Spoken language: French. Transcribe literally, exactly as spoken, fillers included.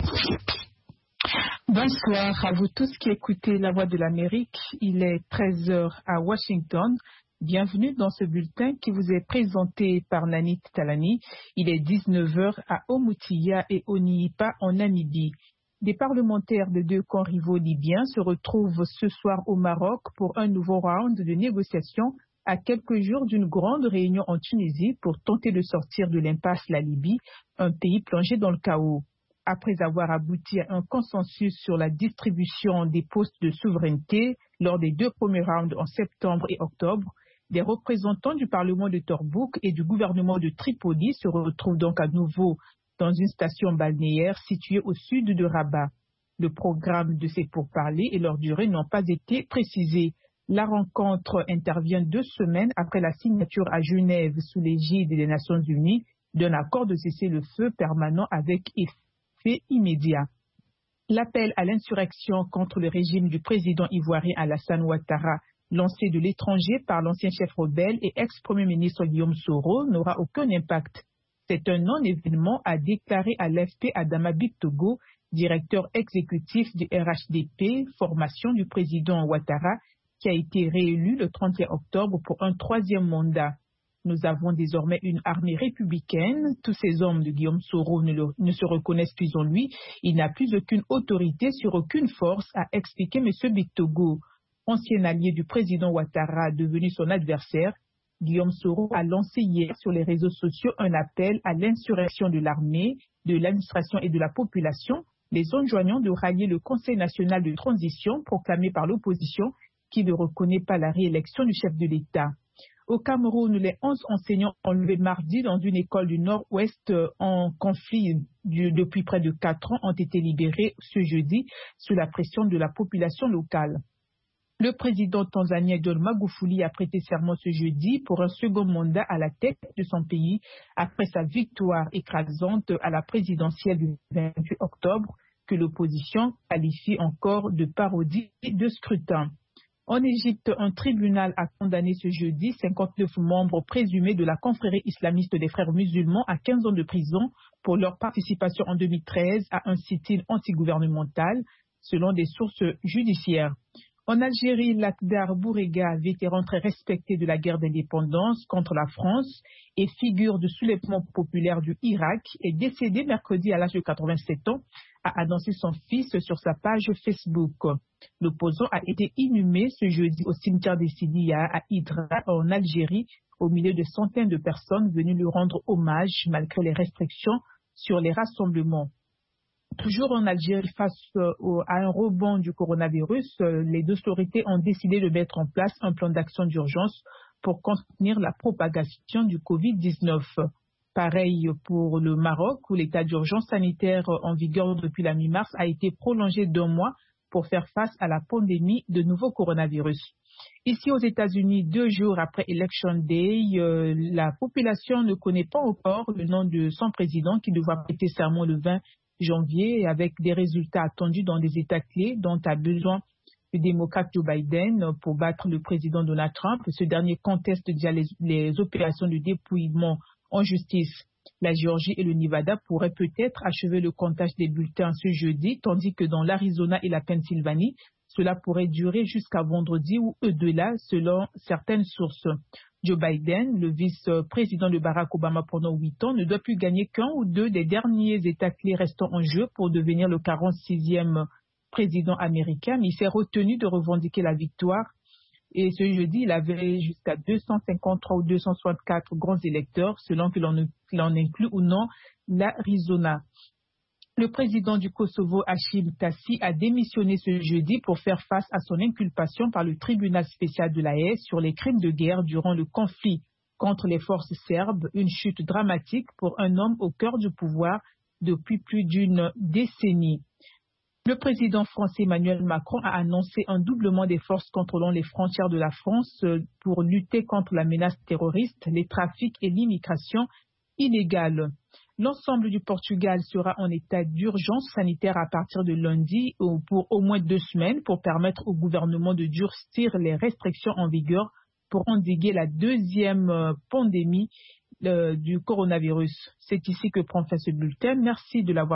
Bonsoir à vous tous qui écoutez La Voix de l'Amérique. Il est treize heures à Washington. Bienvenue dans ce bulletin qui vous est présenté par Nanit Talani. Il est dix-neuf heures à Omutia et Oniipa en Namibie. Des parlementaires de deux camps rivaux libyens se retrouvent ce soir au Maroc pour un nouveau round de négociations à quelques jours d'une grande réunion en Tunisie pour tenter de sortir de l'impasse la Libye, un pays plongé dans le chaos. Après avoir abouti à un consensus sur la distribution des postes de souveraineté lors des deux premiers rounds en septembre et octobre, des représentants du Parlement de Tobruk et du gouvernement de Tripoli se retrouvent donc à nouveau dans une station balnéaire située au sud de Rabat. Le programme de ces pourparlers et leur durée n'ont pas été précisés. La rencontre intervient deux semaines après la signature à Genève sous l'égide des Nations Unies d'un accord de cessez-le-feu permanent avec effet immédiat. L'appel à l'insurrection contre le régime du président ivoirien Alassane Ouattara, lancé de l'étranger par l'ancien chef rebelle et ex-premier ministre Guillaume Soro, n'aura aucun impact. C'est un non-événement, a déclaré à l'A F P Adama Bictogo, directeur exécutif du R H D P, formation du président Ouattara, qui a été réélu le trente et un octobre pour un troisième mandat. Nous avons désormais une armée républicaine. Tous ces hommes de Guillaume Soro ne, le, ne se reconnaissent plus en lui. Il n'a plus aucune autorité sur aucune force, a expliqué M. Bictogo. Ancien allié du président Ouattara, devenu son adversaire, Guillaume Soro a lancé hier sur les réseaux sociaux un appel à l'insurrection de l'armée, de l'administration et de la population, les enjoignant de rallier le Conseil national de transition proclamé par l'opposition qui ne reconnaît pas la réélection du chef de l'État. Au Cameroun, les onze enseignants enlevés mardi dans une école du nord-ouest en conflit du, depuis près de quatre ans ont été libérés ce jeudi sous la pression de la population locale. Le président tanzanien John Magufuli a prêté serment ce jeudi pour un second mandat à la tête de son pays après sa victoire écrasante à la présidentielle du vingt-huit octobre que l'opposition qualifie encore de parodie de scrutin. En Égypte, un tribunal a condamné ce jeudi cinquante-neuf membres présumés de la confrérie islamiste des frères musulmans à quinze ans de prison pour leur participation en deux mille treize à un sit-in antigouvernemental, selon des sources judiciaires. En Algérie, Lakhdar Bourega, vétéran très respecté de la guerre d'indépendance contre la France et figure du soulèvement populaire du Irak, est décédé mercredi à l'âge de quatre-vingt-sept ans, a annoncé son fils sur sa page Facebook. L'opposant a été inhumé ce jeudi au cimetière des Sidiya à Hydra, en Algérie, au milieu de centaines de personnes venues lui rendre hommage malgré les restrictions sur les rassemblements. Toujours en Algérie, face à un rebond du coronavirus, les deux autorités ont décidé de mettre en place un plan d'action d'urgence pour contenir la propagation du covid dix-neuf. Pareil pour le Maroc, où l'état d'urgence sanitaire en vigueur depuis la mi-mars a été prolongé d'un mois pour faire face à la pandémie de nouveau coronavirus. Ici aux États-Unis, deux jours après Election Day, euh, la population ne connaît pas encore le nom de son président qui devra prêter serment le vingt janvier avec des résultats attendus dans des États clés dont a besoin le démocrate Joe Biden pour battre le président Donald Trump. Ce dernier conteste déjà les, les opérations de dépouillement en justice. La Géorgie et le Nevada pourraient peut-être achever le comptage des bulletins ce jeudi, tandis que dans l'Arizona et la Pennsylvanie, cela pourrait durer jusqu'à vendredi ou au-delà, selon certaines sources. Joe Biden, le vice-président de Barack Obama pendant huit ans, ne doit plus gagner qu'un ou deux des derniers États clés restants en jeu pour devenir le quarante-sixième président américain, mais il s'est retenu de revendiquer la victoire. Et ce jeudi, il avait jusqu'à deux cent cinquante-trois ou deux cent soixante-quatre grands électeurs, selon que l'on, l'on inclut ou non l'Arizona. Le président du Kosovo, Hashim Thaçi, a démissionné ce jeudi pour faire face à son inculpation par le tribunal spécial de la Haye sur les crimes de guerre durant le conflit contre les forces serbes, une chute dramatique pour un homme au cœur du pouvoir depuis plus d'une décennie. Le président français Emmanuel Macron a annoncé un doublement des forces contrôlant les frontières de la France pour lutter contre la menace terroriste, les trafics et l'immigration illégale. L'ensemble du Portugal sera en état d'urgence sanitaire à partir de lundi pour au moins deux semaines pour permettre au gouvernement de durcir les restrictions en vigueur pour endiguer la deuxième pandémie euh, du coronavirus. C'est ici que prend fin ce bulletin. Merci de l'avoir